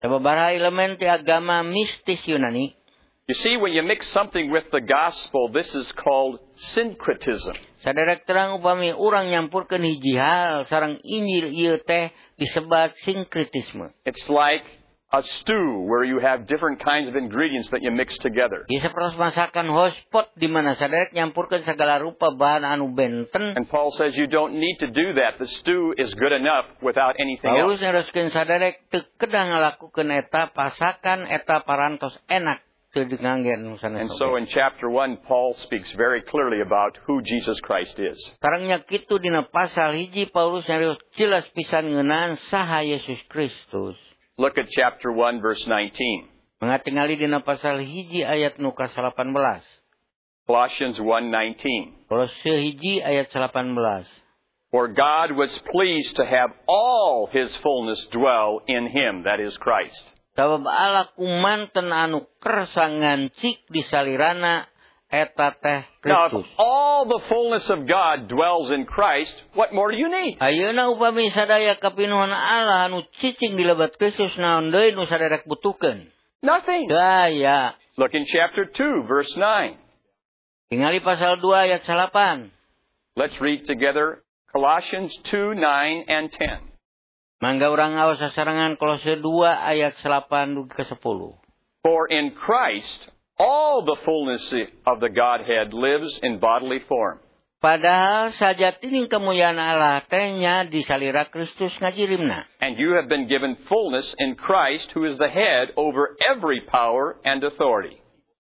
Sababaraha elemen ti agama mistis Yunani. You see, when you mix something with the gospel, this is called syncretism. Saderek terang upami urang nyampurkeun hiji hal sareng Injil ieu teh disebat sinkretisme. It's like a stew where you have different kinds of ingredients that you mix together. Ieu sapertos masakan hotpot di mana saderek nyampurkeun sagala rupa bahan anu benten. And Paul says you don't need to do that. The stew is good enough without anything Paulus else. neruskeun saderek teu kedah ngalakukeun eta pasakan eta parantos enak. And so in chapter 1, Paul speaks very clearly about who Jesus Christ is. Karangnya kitu dina pasal hiji Paulus nyarios jelas pisan ngeunaan saha Yesus Kristus. Look at chapter 1, verse 19. Mangatingali dina pasal hiji ayat nu ka-18. Colossians 1:19. Kolose hiji ayat 18. For God was pleased to have all His fullness dwell in Him, that is Christ. Sabab Allah kumanten anu kersa ngancik di salirana eta teh Now, Kristus. if all the fullness of God dwells in Christ, what more do you need? Ayeuna upami sadaya kapinuhan Allah anu cicing di lebat Kristus naon deui nu saderek butuhkeun? Nothing. Daya. Look in chapter 2, verse 9. Tingali pasal 2 ayat 8. Let's read together Colossians 2, 9, and 10. Mangga urang aos sasarangan Kolose 2 ayat 8 dugi ke 10. For in Christ all the fullness of the Godhead lives in bodily form. Padahal sajatining kemuliaan Allah teh nya di salira Kristus ngajirimna. And you have been given fullness in Christ, who is the head over every power and authority.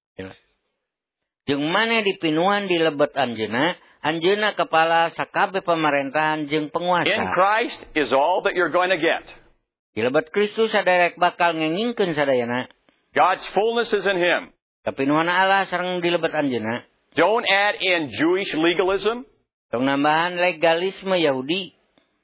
Jeung mane dipinuhan di lebet anjeunna kepala sakabeh pemerintahan jeung penguasa. In Christ is all that you're going to get. Di lebet Kristus saderek bakal ngengingkeun sadayana. God's fullness is in Him. Kapinuhan Allah sareng di lebet anjeunna. Don't add in Jewish legalism, Tong nambahan legalisme Yahudi,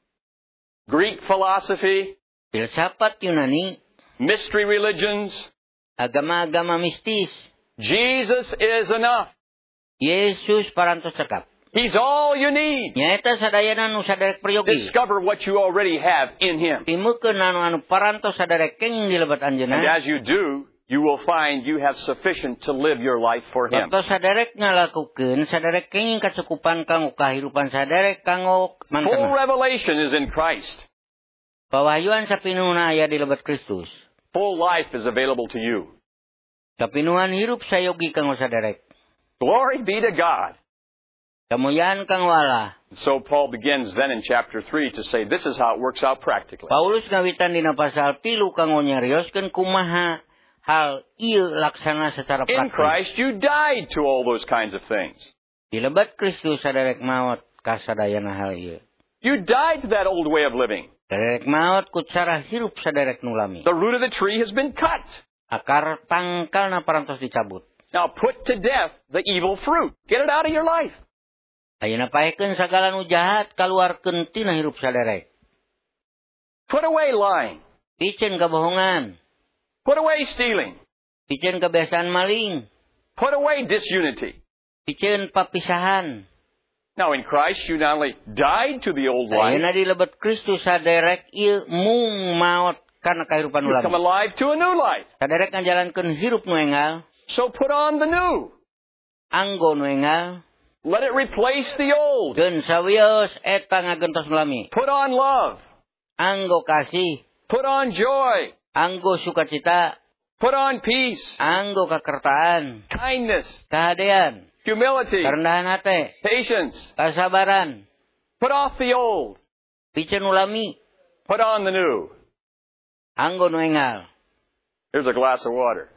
Greek philosophy, filsafat Yunani, mystery religions. agama-agama mistis. Jesus is enough. Yesus parantos cekap. He's all you need. Nyaeta sadayana nu saderek peryogi. Discover what you already have in Him. Timukeun anu parantos saderek kenging di lebet And anjeunna. as you do, you will find you have sufficient to live your life for Him. Waktu saderek ngalakukeun saderek kenging kacukupan kanggo kahirupan saderek kanggo Full mangkena. revelation is in Christ. Pawahyuan sapinuhna aya di lebet Kristus. Full life is available to you. Kapinuhan hirup sayogi kanggo saderek. Glory be to God. Kamuliaan kanggo Allah. So Paul begins then in chapter 3 to say this is how it works out practically. Paulus ngawitan dina pasal 3 kanggo nyarioskeun kumaha hal ieu laksana secara In praktis. Christ you died to all those kinds of things. Di lebet Kristus saderek maot ka sadayana hal ieu. You died to that old way of living. Saderek maot ku cara hirup saderek nulami. The root of the tree has been cut. Akar tangkalna parantos dicabut. Now put to death the evil fruit. Get it out of your life. Ayeuna paekeun sagala nu jahat kaluarkeun tina hirup saderek. Put away lying. Piceun kabohongan. Put away stealing. Piceun kebiasaan maling. Put away disunity. Piceun papisahan. Now in Christ you not only died to the old life, Ayeuna di lebet Kristus saderek ieu mung maot kana kahirupan you come ulama. alive to a new life. Saderek ngajalankeun hirup nu enggal, So put on the new. anggo nu enggal, Let it replace the old. geun sawios eta ngagentos ulami. Put on love. Anggo kasih, Put on joy. anggo sukacita, Put on peace, anggo kakertaan, kindness, kahadean, humility, karendahan hate, patience. kasabaran, Put off the old. piceun ulami, Put on the new. anggo nu enggal. Here's a glass of water.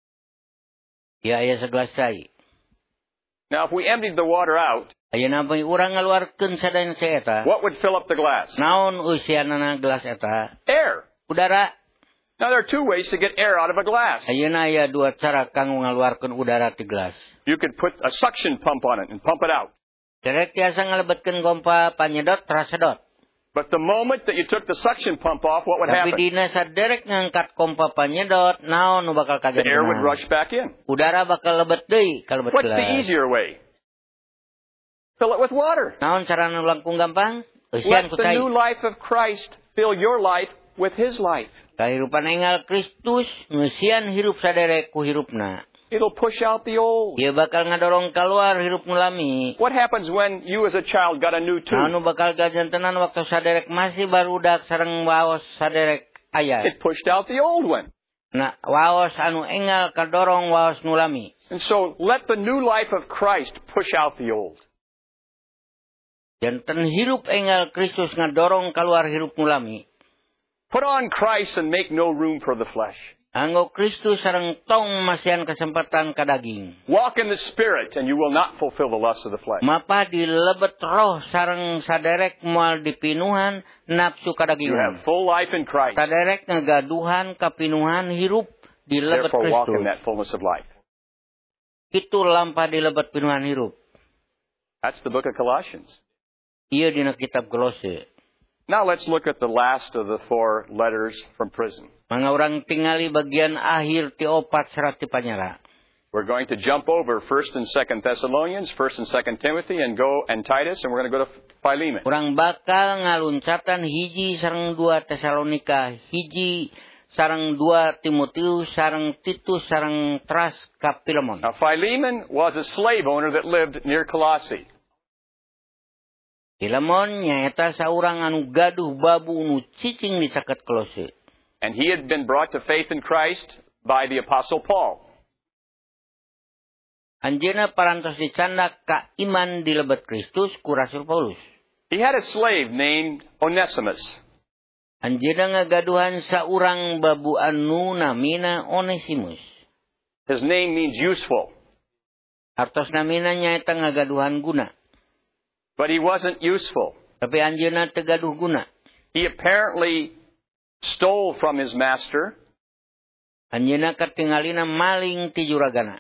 Ya aya segelas cai. Now, if we emptied the water out, Ayeuna bae urang ngaluarkeun sadayana eta. what would fill up the glass? Naon usianana gelas eta? Air. Udara. Now, there are two ways to get air out of a glass. Ayeuna aya dua cara kanggo ngaluarkeun udara ti gelas. You could put a suction pump on it and pump it out. Derek tiasa ngalebetkeun gompa panyedot trasedot. But the moment that you took the suction pump off, what would Tapi happen? dina saderek ngangkat kompa panyedot, naon nu bakal The air would kajadian? rush back in. Udara bakal lebet deui ka lebet What's the gelas. easier way? Fill it with water. Naon carana langkung gampang? Let Eusian ku the cai. new life of Christ fill your life with his life. Kahirupan enggal Kristus ngeusian hirup saderek ku hirupna. It'll push out the old. Ieu bakal ngadorong keluar hirup nu lami. What happens when you as a child got a new Anu tooth? bakal gajantenan waktu saderek masih barudak sareng waos saderek aya. It pushed out the old one. Na waos anu enggal kadorong waos nu lami. And so let the new life of Christ push out the old. Janten hirup enggal Kristus ngadorong keluar hirup nu lami. Put on Christ and make no room for the flesh. Anggo Kristus sareng tong masihan kesempatan ka daging. Walk in the Spirit and you will not fulfill the lusts of the flesh. Mapa dilebet roh sareng saderek moal dipinuhan nafsu You kadagingan. have full life in Christ. Saderek ngagaduhan kapinuhan hirup dilebet Therefore walk in Kristus. that fullness of life. Itu lampa dilebet pinuhan hirup. That's the book of Colossians. Ieu dina kitab Kolose. Now let's look at the last of the 4 letters from prison. Mangga urang tingali bagian akhir ti opat serat ti panyara. We're going to jump over 1st and 2nd Thessalonians, 1st and 2nd Timothy, and Titus, and we're going to go to Philemon. Urang bakal ngaluncatan hiji sareng 2 Tesalonika, hiji sareng 2 Timotius, sareng Titus, sareng Tras ka Filemon. Now Philemon was a slave owner that lived near Colossae. Filemon nyaeta saurang anu gaduh babu nu cicing di caket Kolose. And he had been brought to faith in Christ by the Apostle Paul. Anjeunna parantos dicandak ka iman di lebet Kristus ku Rasul Paulus. He had a slave named Onesimus. Anjeunna ngagaduhan saurang babu anu namina Onesimus. His name means useful. Artos namina nyaeta ngagaduhan guna. But he wasn't useful. Tapi anjeunna teu gaduh guna. He apparently stole from his master. Anjeunna katingalina maling ti juragana.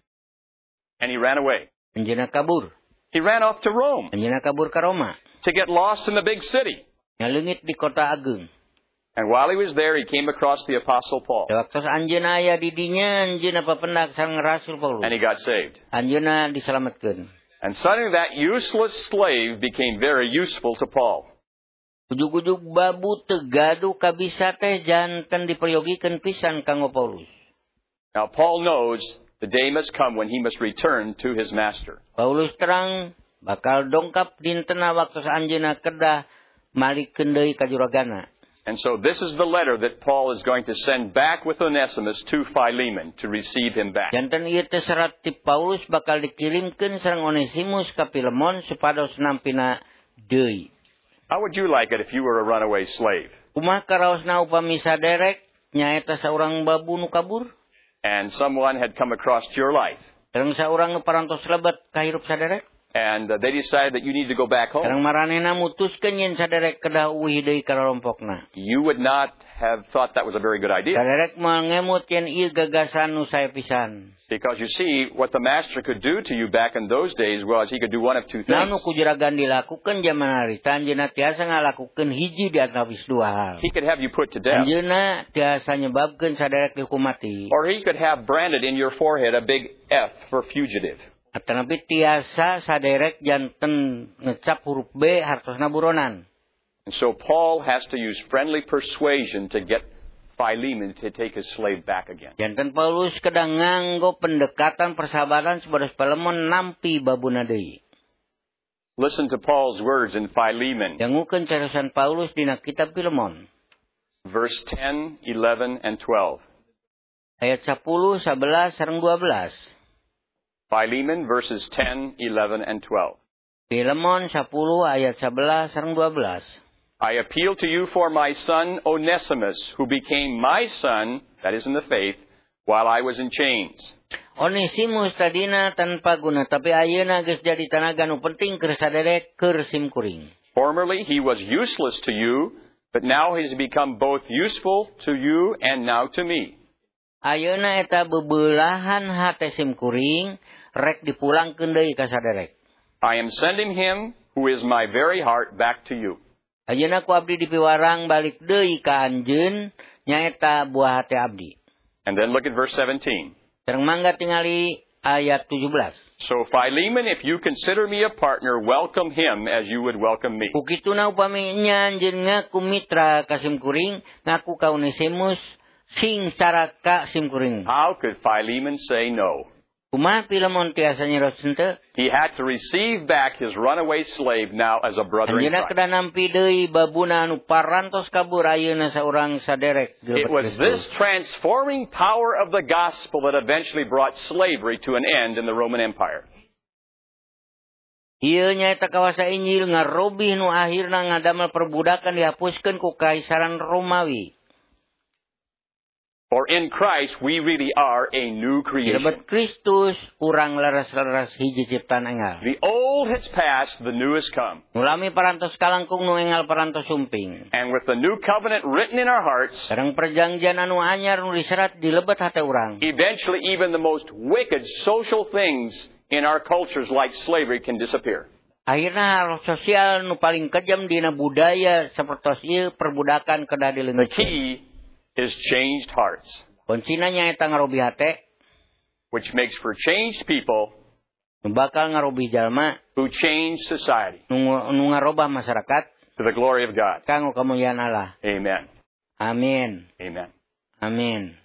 And he ran away. Anjeunna kabur. He ran off to Rome Anjeunna kabur ka Roma. to get lost in the big city. Ngaleungit di kota ageung. And while he was there, he came across the Apostle Paul. Waktu anjeunna aya di dinya, anjeunna papendak sareng Rasul Paulus. And he got saved. Anjeunna diselametkeun. And suddenly that useless slave became very useful to Paul. Ujug-ujug babu teu gaduh kabisa teh janten diperyogikeun pisan kanggo Paulus. Now Paul knows the day must come when he must return to his master. Paulus terang bakal dongkap dintena waktu anjeunna kedah malikeun deui ka juragana. And so this is the letter that Paul is going to send back with Onesimus to Philemon to receive him back. Janten ieu teh serat ti Paulus bakal dikirimkeun sareng Onesimus ka Filemon supados nampina deui. How would you like it if you were a runaway slave? Kumaha karaosna upami saderek nyaeta saurang babu nu kabur? And someone had come across your life. Sareng saurang nu parantos lebet ka hirup saderek? And they decided that you need to go back home. Sareng maranehna mutuskeun yen saderek kedah uwih deui ka rompokna. You would not have thought that was a very good idea. Saderek moal ngemut yen ieu gagasan nu sae pisan. Because you see, what the master could do to you back in those days was he could do one of two things. Nanu ku juragan dilakukeun zaman harita anjeunna tiasa ngalakukeun hiji di antawis dua hal. He could have you put to death. Anjeunna tiasa nyebabkeun saderek dihukum mati. Or he could have branded in your forehead a big F for fugitive. Atanapi tiasa saderek janten ngecap huruf B hartosna buronan. And so Paul has to use friendly persuasion to get Philemon to take his slave back again. Janten Paulus kedah nganggo pendekatan persahabatan supados Filemon nampi babuna deui. Listen to Paul's words in Philemon, Jangukeun cariyosan Paulus dina kitab Filemon. verse 10, 11, and 12. Ayat 10, 11, sareng 12. Philemon, verses 10, 11, and 12. Filemon 10 ayat 11 sareng 12. I appeal to you for my son Onesimus, who became my son, that is in the faith, while I was in chains. Onesimus tadina tanpa guna, tapi ayeuna geus jadi tanaga nu penting keur saderek keur simkuring. Formerly he was useless to you, but now he has become both useful to you and now to me. Ayeuna eta bebeulahan hate simkuring rek dipulangkeun deui ka saderek. I am sending him, who is my very heart, back to you. Ayeuna ku abdi dipiwarang balik deui ka anjeun nyaeta buah hate abdi. And then look at verse 17. Sareng mangga tingali ayat 17. So Philemon, if you consider me a partner, welcome him as you would welcome me. Kukitu na upami niya anjen ngaku mitra kasimkuring, ngaku ka Onesimus, sing saraka simkuring. How could Philemon say no? Kumaha Pilemon tiasa nyerosente? He had to receive back his runaway slave now as a brother in Anjeunna Christ. kada nampi deui babuna anu parantos kabur ayeuna saurang saderek. It was this transforming power of the gospel that eventually brought slavery to an end in the Roman Empire. Ieu nyaeta kawasa Injil ngarobih nu akhirna ngadamel perbudakan dihapuskeun ku Kaisaran Romawi. For in Christ, we really are a new creation. Lebat Kristus, urang laras-laras hiji ciptaan enggal. The old has passed, the new has come. Mulami parantos kalangkung nu enggal parantos sumping. And with the new covenant written in our hearts, Sareng perjanjian anu anyar nu diserat di lebat hate urang. eventually even the most wicked social things in our cultures like slavery can disappear. Akhirna hal sosial nu paling kejam dina budaya sapertos ieu perbudakan kedah The dileungkeun. key is changed hearts, Kuncina nyaeta ngarobi hate, which makes for changed people nu bakal ngarobi jalma, who change society nu ngarobah masyarakat to the glory of God. kanggo kamuliaan Allah. Amen. Amin. Amen. Amin.